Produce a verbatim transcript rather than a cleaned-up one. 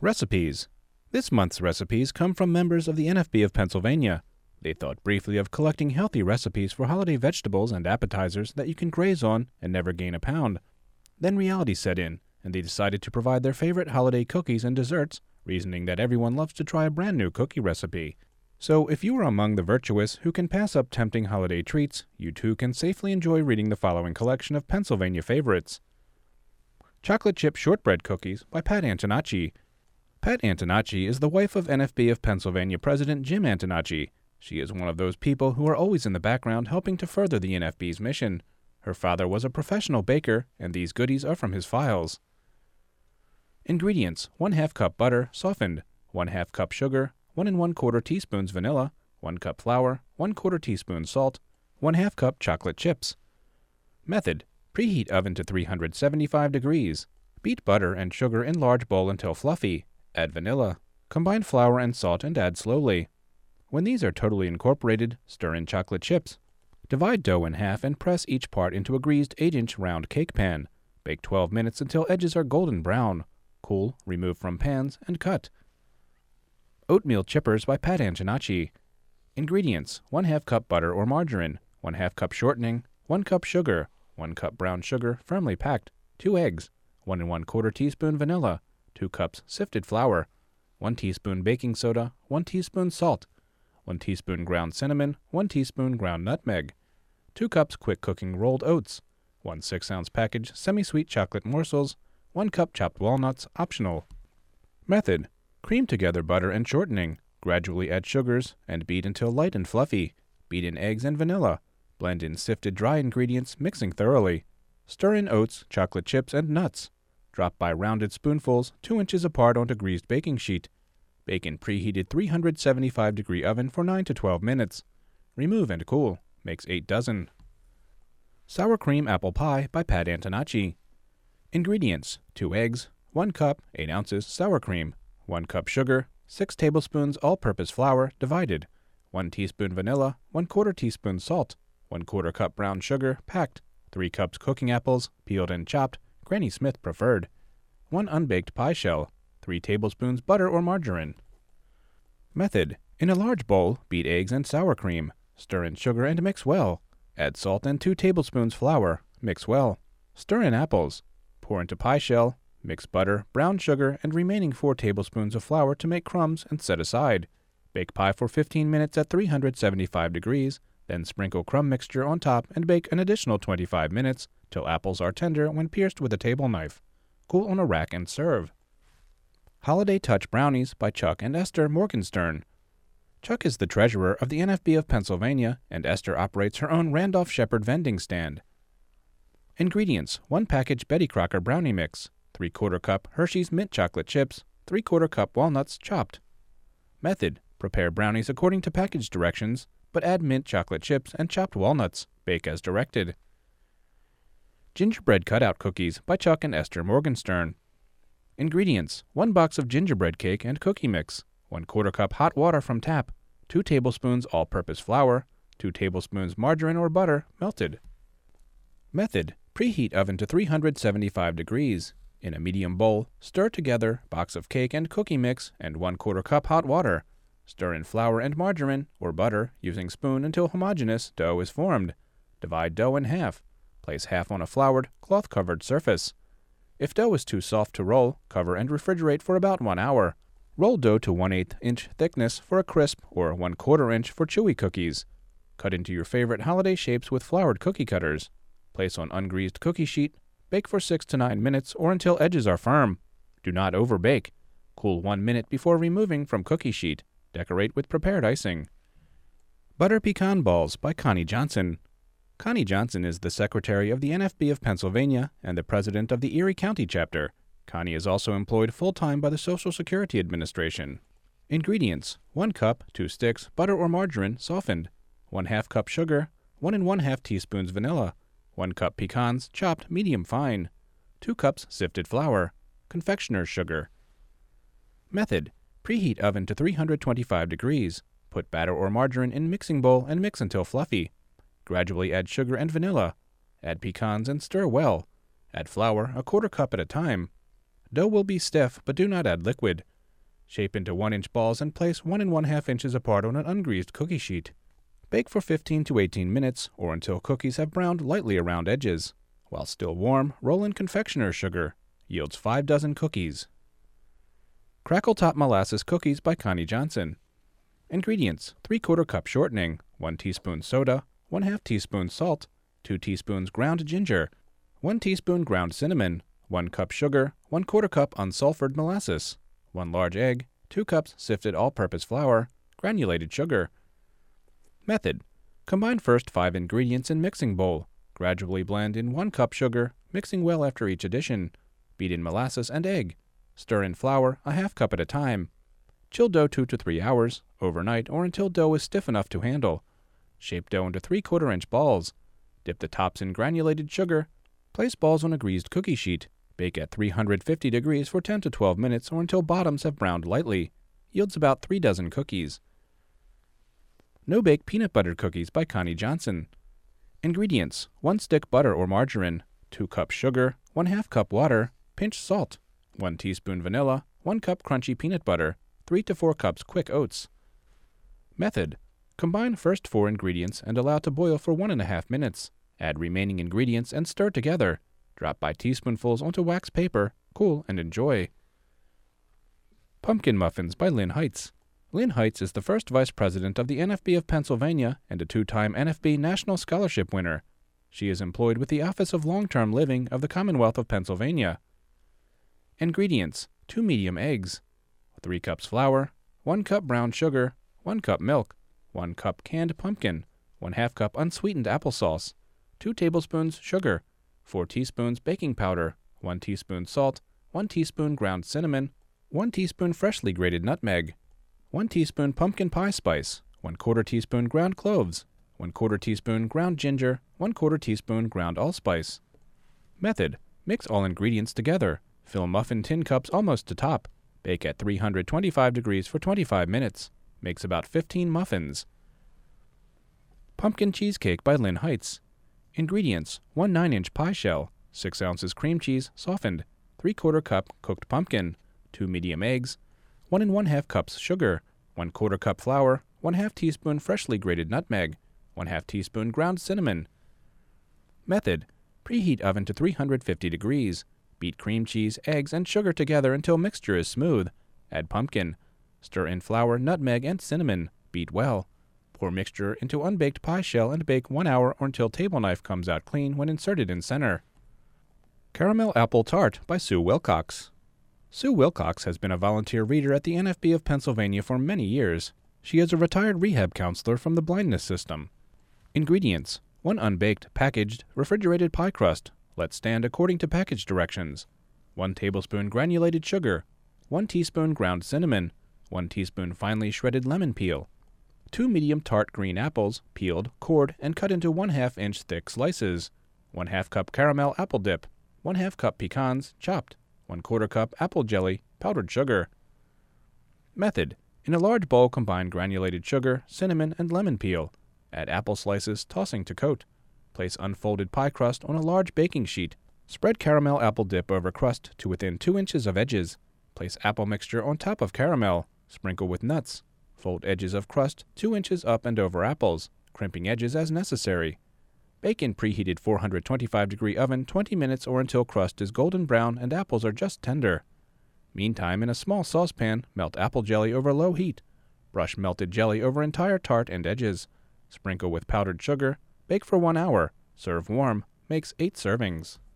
Recipes. This month's recipes come from members of the N F B of Pennsylvania. They thought briefly of collecting healthy recipes for holiday vegetables and appetizers that you can graze on and never gain a pound. Then reality set in, and they decided to provide their favorite holiday cookies and desserts, reasoning that everyone loves to try a brand new cookie recipe. So if you are among the virtuous who can pass up tempting holiday treats, you too can safely enjoy reading the following collection of Pennsylvania favorites. Chocolate Chip Shortbread Cookies by Pat Antonacci. Pat Antonacci is the wife of N F B of Pennsylvania President Jim Antonacci. She is one of those people who are always in the background helping to further the N F B's mission. Her father was a professional baker, and these goodies are from his files. Ingredients: one half cup butter, softened, one half cup sugar, one and one quarter teaspoons vanilla, one cup flour, one quarter teaspoon salt, one half cup chocolate chips. Method: preheat oven to three hundred seventy-five degrees. Beat butter and sugar in large bowl until fluffy. Add vanilla. Combine flour and salt and add slowly. When these are totally incorporated, stir in chocolate chips. Divide dough in half and press each part into a greased eight inch round cake pan. Bake twelve minutes until edges are golden brown. Cool, remove from pans, and cut. Oatmeal Chippers by Pat Antonacci. Ingredients: one half cup butter or margarine, one half cup shortening, one cup sugar, one cup brown sugar firmly packed, two eggs, one and one quarter teaspoon vanilla, two cups sifted flour, one teaspoon baking soda, one teaspoon salt, one teaspoon ground cinnamon, one teaspoon ground nutmeg, two cups quick cooking rolled oats, one six ounce package semi-sweet chocolate morsels, one cup chopped walnuts, optional. Method: cream together butter and shortening, gradually add sugars, and beat until light and fluffy. Beat in eggs and vanilla. Blend in sifted dry ingredients, mixing thoroughly. Stir in oats, chocolate chips, and nuts. Drop by rounded spoonfuls, two inches apart onto greased baking sheet. Bake in preheated three hundred seventy-five degree oven for nine to twelve minutes. Remove and cool. Makes eight dozen. Sour Cream Apple Pie by Pat Antonacci. Ingredients: two eggs, one cup, eight ounces sour cream, one cup sugar, six tablespoons all-purpose flour divided, one teaspoon vanilla, one quarter teaspoon salt, one quarter cup brown sugar packed, three cups cooking apples, peeled and chopped, Granny Smith preferred, one unbaked pie shell, three tablespoons butter or margarine. Method: in a large bowl, beat eggs and sour cream. Stir in sugar and mix well. Add salt and two tablespoons flour. Mix well. Stir in apples. Pour into pie shell. Mix butter, brown sugar, and remaining four tablespoons of flour to make crumbs and set aside. Bake pie for fifteen minutes at three hundred seventy-five degrees, then sprinkle crumb mixture on top and bake an additional twenty-five minutes till apples are tender when pierced with a table knife. Cool on a rack and serve. Holiday Touch Brownies by Chuck and Esther Morgenstern. Chuck is the treasurer of the N F B of Pennsylvania, and Esther operates her own Randolph Shepherd vending stand. Ingredients: one package Betty Crocker brownie mix, three quarter cup Hershey's mint chocolate chips, three quarter cup walnuts chopped. Method: prepare brownies according to package directions, but add mint chocolate chips and chopped walnuts. Bake as directed. Gingerbread Cutout Cookies by Chuck and Esther Morgenstern. Ingredients: one box of gingerbread cake and cookie mix, one quarter cup hot water from tap, two tablespoons all-purpose flour, two tablespoons margarine or butter melted. Method: preheat oven to three hundred seventy-five degrees. In a medium bowl, stir together box of cake and cookie mix and one quarter cup hot water. Stir in flour and margarine or butter using spoon until homogeneous dough is formed. Divide dough in half. Place half on a floured, cloth-covered surface. If dough is too soft to roll, cover and refrigerate for about one hour. Roll dough to one eighth inch thickness for a crisp or one quarter inch for chewy cookies. Cut into your favorite holiday shapes with floured cookie cutters. Place on ungreased cookie sheet. Bake for six to nine minutes or until edges are firm. Do not overbake. Cool one minute before removing from cookie sheet. Decorate with prepared icing. Butter Pecan Balls by Connie Johnson. Connie Johnson is the secretary of the N F B of Pennsylvania and the president of the Erie County chapter. Connie is also employed full-time by the Social Security Administration. Ingredients: one cup, two sticks, butter or margarine, softened, one half cup sugar, one and one half teaspoons vanilla, one cup pecans, chopped medium fine, two cups sifted flour, confectioner's sugar. Method: preheat oven to three hundred twenty-five degrees. Put batter or margarine in mixing bowl and mix until fluffy. Gradually add sugar and vanilla. Add pecans and stir well. Add flour a quarter cup at a time. Dough will be stiff, but do not add liquid. Shape into one inch balls and place one and one half inches apart on an ungreased cookie sheet. Bake for fifteen to eighteen minutes, or until cookies have browned lightly around edges. While still warm, roll in confectioner's sugar. Yields five dozen cookies. Crackle Top Molasses Cookies by Connie Johnson. Ingredients: three quarter cup shortening, one teaspoon soda, one half teaspoon salt, two teaspoons ground ginger, one teaspoon ground cinnamon, one cup sugar, one quarter cup unsulfured molasses, one large egg, two cups sifted all-purpose flour, granulated sugar. Method: combine first five ingredients in mixing bowl. Gradually blend in one cup sugar, mixing well after each addition. Beat in molasses and egg. Stir in flour a half cup at a time. Chill dough two to three hours, overnight or until dough is stiff enough to handle. Shape dough into three quarter inch balls. Dip the tops in granulated sugar. Place balls on a greased cookie sheet. Bake at three hundred fifty degrees for ten to twelve minutes or until bottoms have browned lightly. Yields about three dozen cookies. No-Bake Peanut Butter Cookies by Connie Johnson. Ingredients: one stick butter or margarine, two cups sugar, one half cup water, pinch salt, one teaspoon vanilla, one cup crunchy peanut butter, three to four cups quick oats. Method: combine first four ingredients and allow to boil for one and a half minutes. Add remaining ingredients and stir together. Drop by teaspoonfuls onto wax paper, cool, and enjoy. Pumpkin Muffins by Lynn Heights. Lynn Heights is the first vice president of the N F B of Pennsylvania and a two-time N F B National Scholarship winner. She is employed with the Office of Long-Term Living of the Commonwealth of Pennsylvania. Ingredients: two medium eggs, three cups flour, one cup brown sugar, one cup milk, one cup canned pumpkin, one half cup unsweetened applesauce, two tablespoons sugar, four teaspoons baking powder, one teaspoon salt, one teaspoon ground cinnamon, one teaspoon freshly grated nutmeg, one teaspoon pumpkin pie spice, one quarter teaspoon ground cloves, one quarter teaspoon ground ginger, one quarter teaspoon ground allspice. Method: mix all ingredients together. Fill muffin tin cups almost to top. Bake at three hundred twenty-five degrees for twenty-five minutes. Makes about fifteen muffins. Pumpkin Cheesecake by Lynn Heights. Ingredients: one nine inch pie shell, six ounces cream cheese, softened, three quarter cup cooked pumpkin, two medium eggs, one and one half cups sugar, one quarter cup flour, one half teaspoon freshly grated nutmeg, one half teaspoon ground cinnamon. Method: preheat oven to three hundred fifty degrees. Beat cream cheese, eggs, and sugar together until mixture is smooth. Add pumpkin. Stir in flour, nutmeg, and cinnamon. Beat well. Pour mixture into unbaked pie shell and bake one hour or until table knife comes out clean when inserted in center. Caramel Apple Tart by Sue Wilcox. Sue Wilcox has been a volunteer reader at the N F B of Pennsylvania for many years. She is a retired rehab counselor from the blindness system. Ingredients: one unbaked, packaged, refrigerated pie crust. Let stand according to package directions. one tablespoon granulated sugar. one teaspoon ground cinnamon. one teaspoon finely shredded lemon peel. two medium tart green apples, peeled, cored, and cut into one half inch thick slices. one half cup caramel apple dip. one half cup pecans, chopped. one quarter cup apple jelly, powdered sugar. Method: in a large bowl combine granulated sugar, cinnamon, and lemon peel. Add apple slices, tossing to coat. Place unfolded pie crust on a large baking sheet. Spread caramel apple dip over crust to within two inches of edges. Place apple mixture on top of caramel. Sprinkle with nuts. Fold edges of crust two inches up and over apples, crimping edges as necessary. Bake in preheated four hundred twenty-five degree oven twenty minutes or until crust is golden brown and apples are just tender. Meantime, in a small saucepan, melt apple jelly over low heat. Brush melted jelly over entire tart and edges. Sprinkle with powdered sugar. Bake for one hour. Serve warm. Makes eight servings.